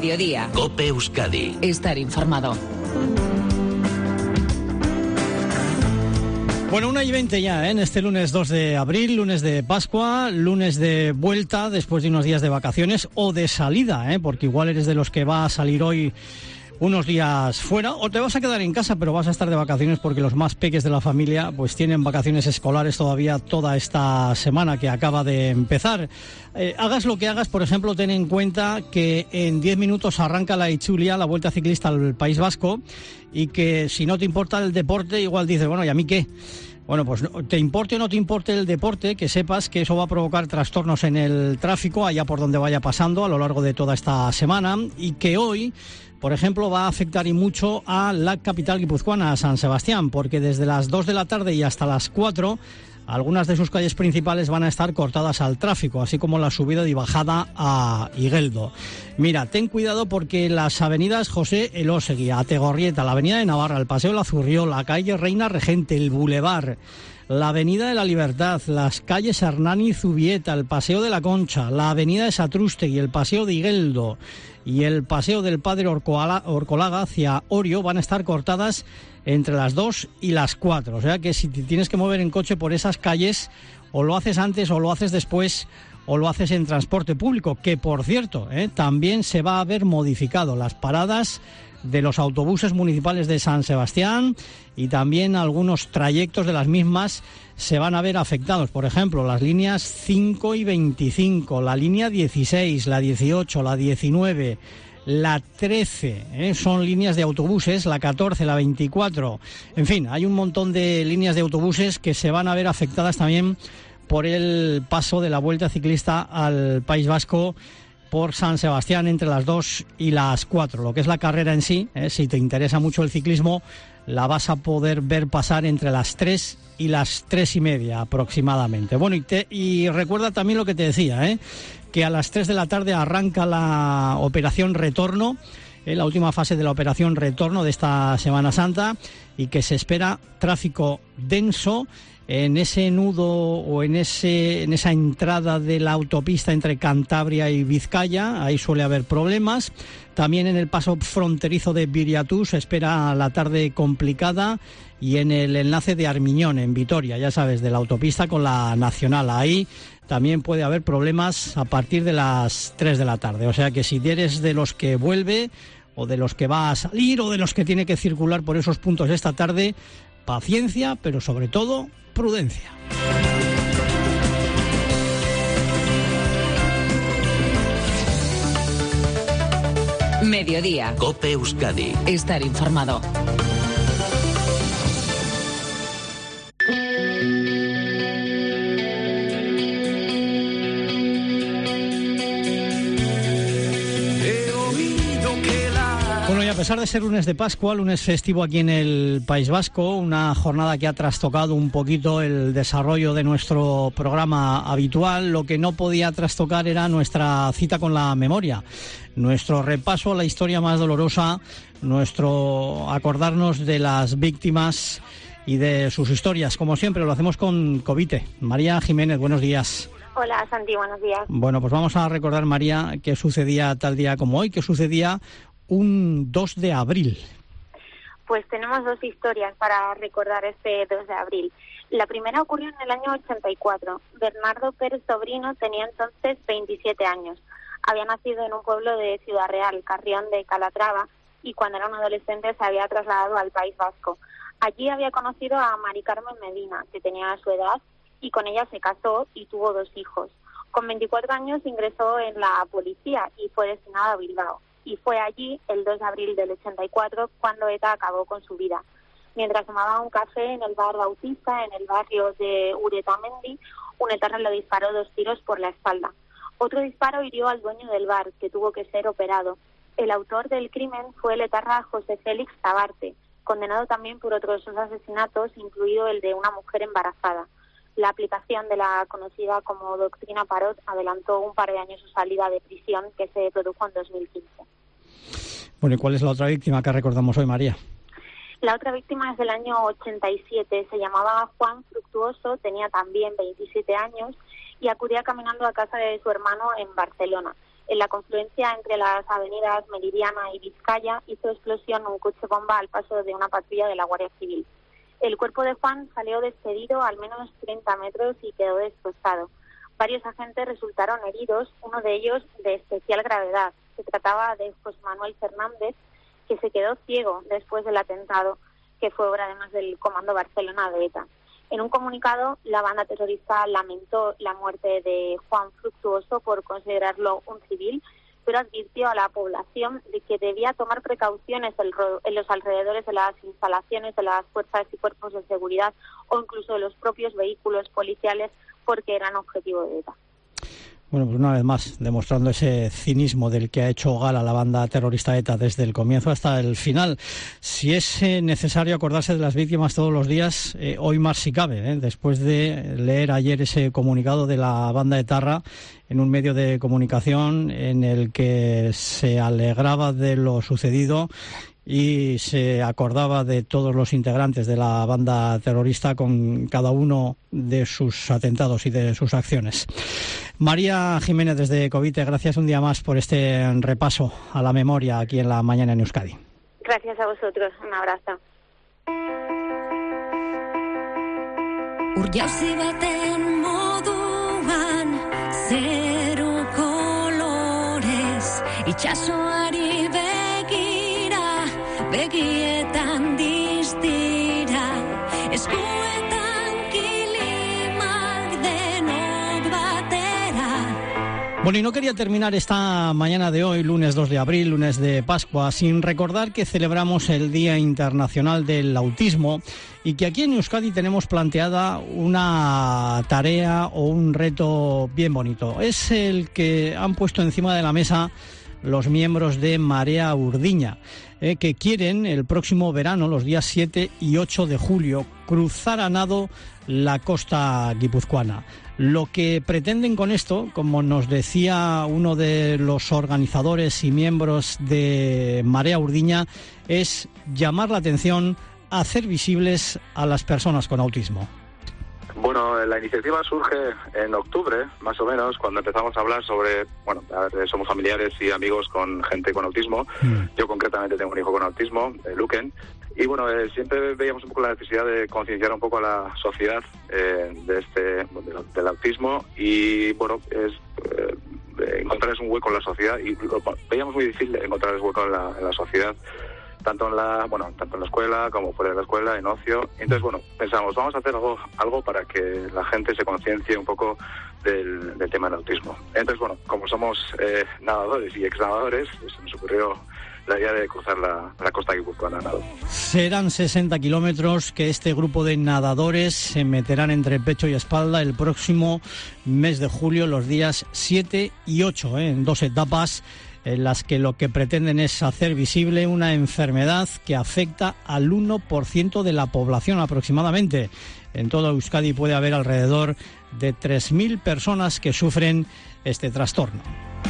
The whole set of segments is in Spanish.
Mediodía. COPE Euskadi. Estar informado. Bueno, 1:20 ya, en este lunes 2 de abril, lunes de Pascua, lunes de vuelta después de unos días de vacaciones o de salida, porque igual eres de los que va a salir hoy unos días fuera, o te vas a quedar en casa, pero vas a estar de vacaciones porque los más peques de la familia pues tienen vacaciones escolares todavía toda esta semana que acaba de empezar. Hagas lo que hagas, por ejemplo, ten en cuenta que en 10 minutos arranca la Itzulia, la Vuelta Ciclista al País Vasco, y que si no te importa el deporte, igual dices, bueno, ¿y a mí qué? Bueno, pues te importe o no te importe el deporte, que sepas que eso va a provocar trastornos en el tráfico allá por donde vaya pasando a lo largo de toda esta semana, y que hoy, por ejemplo, va a afectar y mucho a la capital guipuzcoana, a San Sebastián, porque desde las 2 de la tarde y hasta las 4, algunas de sus calles principales van a estar cortadas al tráfico, así como la subida y bajada a Igueldo. Mira, ten cuidado porque las avenidas José Elósegui, Ategorrieta, la avenida de Navarra, el Paseo La Zurriola, la calle Reina Regente, el Boulevard, la avenida de la Libertad, las calles Hernani y Zubieta, el Paseo de la Concha, la avenida de Satrústegui, el Paseo de Igueldo y el Paseo del Padre Orcolaga hacia Orio van a estar cortadas entre las 2 y las 4. O sea que si te tienes que mover en coche por esas calles, o lo haces antes o lo haces después, o lo haces en transporte público, que por cierto, también se va a ver modificado las paradas de los autobuses municipales de San Sebastián, y también algunos trayectos de las mismas se van a ver afectados. Por ejemplo, las líneas 5 y 25, la línea 16, la 18, la 19, la 13, son líneas de autobuses, la 14, la 24. En fin, hay un montón de líneas de autobuses que se van a ver afectadas también por el paso de la Vuelta Ciclista al País Vasco por San Sebastián entre las 2 y las 4. Lo que es la carrera en sí, si te interesa mucho el ciclismo, la vas a poder ver pasar entre las 3 y las 3:30 aproximadamente. Bueno, y recuerda también lo que te decía, que a las 3 de la tarde arranca la operación Retorno, la última fase de la operación Retorno de esta Semana Santa, y que se espera tráfico denso en ese nudo o en esa entrada de la autopista entre Cantabria y Vizcaya. Ahí suele haber problemas. También en el paso fronterizo de Viriatú se espera la tarde complicada, y en el enlace de Armiñón, en Vitoria, ya sabes, de la autopista con la nacional. Ahí también puede haber problemas a partir de las 3 de la tarde. O sea que si eres de los que vuelve, o de los que va a salir, o de los que tiene que circular por esos puntos esta tarde, paciencia, pero sobre todo prudencia. Mediodía. COPE Euskadi. Estar informado. Bueno, y a pesar de ser lunes de Pascua, lunes festivo aquí en el País Vasco, una jornada que ha trastocado un poquito el desarrollo de nuestro programa habitual, lo que no podía trastocar era nuestra cita con la memoria, nuestro repaso a la historia más dolorosa, nuestro acordarnos de las víctimas y de sus historias. Como siempre, lo hacemos con Covite. María Jiménez, buenos días. Hola, Santi, buenos días. Bueno, pues vamos a recordar, María, qué sucedía tal día como hoy, qué sucedía un 2 de abril. Pues tenemos dos historias para recordar este 2 de abril. La primera ocurrió en el año 84. Bernardo Pérez Sobrino tenía entonces 27 años. Había nacido en un pueblo de Ciudad Real, Carrión de Calatrava, y cuando era un adolescente se había trasladado al País Vasco. Allí había conocido a Mari Carmen Medina, que tenía su edad, y con ella se casó y tuvo 2 hijos. Con 24 años ingresó en la policía y fue destinado a Bilbao. Y fue allí, el 2 de abril del 84, cuando ETA acabó con su vida. Mientras tomaba un café en el bar Bautista, en el barrio de Uretamendi, un etarra le disparó 2 tiros por la espalda. Otro disparo hirió al dueño del bar, que tuvo que ser operado. El autor del crimen fue el etarra José Félix Tabarte, condenado también por otros 2 asesinatos, incluido el de una mujer embarazada. La aplicación de la conocida como doctrina Parot adelantó un par de años su salida de prisión, que se produjo en 2015. Bueno, ¿y cuál es la otra víctima que recordamos hoy, María? La otra víctima es del año 87, se llamaba Juan Fructuoso, tenía también 27 años y acudía caminando a casa de su hermano en Barcelona. En la confluencia entre las avenidas Meridiana y Vizcaya hizo explosión un coche bomba al paso de una patrulla de la Guardia Civil. El cuerpo de Juan salió despedido al menos 30 metros y quedó destrozado. Varios agentes resultaron heridos, uno de ellos de especial gravedad. Se trataba de José Manuel Fernández, que se quedó ciego después del atentado, que fue obra además del Comando Barcelona de ETA. En un comunicado, la banda terrorista lamentó la muerte de Juan Fructuoso por considerarlo un civil, pero advirtió a la población de que debía tomar precauciones en los alrededores de las instalaciones de las fuerzas y cuerpos de seguridad o incluso de los propios vehículos policiales, porque eran objetivo de ETA. Bueno, pues una vez más, demostrando ese cinismo del que ha hecho gala la banda terrorista ETA desde el comienzo hasta el final. Si es necesario acordarse de las víctimas todos los días, hoy más si cabe, después de leer ayer ese comunicado de la banda etarra en un medio de comunicación en el que se alegraba de lo sucedido y se acordaba de todos los integrantes de la banda terrorista con cada uno de sus atentados y de sus acciones. María Jiménez desde Covite, gracias un día más por este repaso a la memoria aquí en La Mañana en Euskadi. Gracias a vosotros, un abrazo. Urjauzi baten moduan zeru kolorez itxasoari begira begietan distira eskuetan kilimak denok batera. Bueno, y no quería terminar esta mañana de hoy, lunes 2 de abril, lunes de Pascua, sin recordar que celebramos el Día Internacional del Autismo y que aquí en Euskadi tenemos planteada una tarea o un reto bien bonito. Es el que han puesto encima de la mesa los miembros de Marea Urdiña, que quieren el próximo verano, los días 7 y 8 de julio, cruzar a nado la costa guipuzcoana. Lo que pretenden con esto, como nos decía uno de los organizadores y miembros de Marea Urdiña, es llamar la atención, hacer visibles a las personas con autismo. Bueno, la iniciativa surge en octubre, más o menos, cuando empezamos a hablar sobre, bueno, somos familiares y amigos con gente con autismo. Yo concretamente tengo un hijo con autismo, Luquen, y bueno, siempre veíamos un poco la necesidad de concienciar un poco a la sociedad del autismo y, bueno, encontrarles un hueco en la sociedad y veíamos muy difícil encontrarles hueco en la sociedad. Tanto en la escuela como fuera de la escuela, en ocio. Entonces, bueno, pensamos, vamos a hacer algo para que la gente se conciencie un poco del tema del autismo. Entonces, bueno, como somos nadadores y exnadadores, pues nos ocurrió la idea de cruzar la costa guipuzcoana a nado. Serán 60 kilómetros que este grupo de nadadores se meterán entre pecho y espalda el próximo mes de julio, los días 7 y 8, en 2 etapas, en las que lo que pretenden es hacer visible una enfermedad que afecta al 1% de la población aproximadamente. En toda Euskadi puede haber alrededor de 3.000 personas que sufren este trastorno.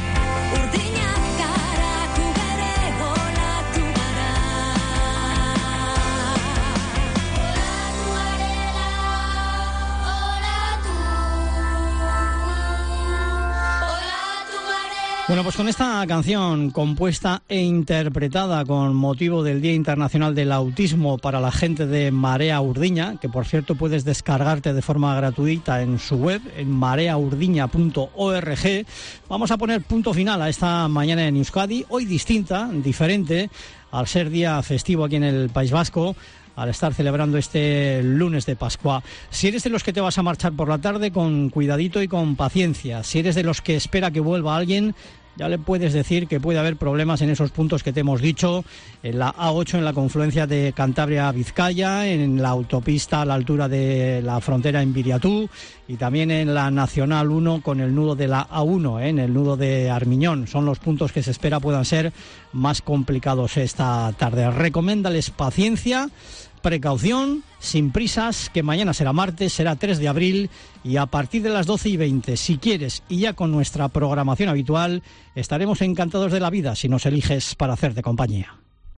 Bueno, pues con esta canción compuesta e interpretada con motivo del Día Internacional del Autismo para la gente de Marea Urdiña, que por cierto puedes descargarte de forma gratuita en su web, en mareaurdiña.org, vamos a poner punto final a esta mañana en Euskadi, hoy distinta, diferente, al ser día festivo aquí en el País Vasco, al estar celebrando este lunes de Pascua. Si eres de los que te vas a marchar por la tarde, con cuidadito y con paciencia. Si eres de los que espera que vuelva alguien, ya le puedes decir que puede haber problemas en esos puntos que te hemos dicho, en la A8 en la confluencia de Cantabria-Vizcaya, en la autopista a la altura de la frontera en Viriatú y también en la Nacional 1 con el nudo de la A1, en el nudo de Armiñón. Son los puntos que se espera puedan ser más complicados esta tarde. Recoméndales paciencia, precaución, sin prisas, que mañana será martes, será 3 de abril y a partir de las 12:20, si quieres, y ya con nuestra programación habitual, estaremos encantados de la vida si nos eliges para hacerte compañía.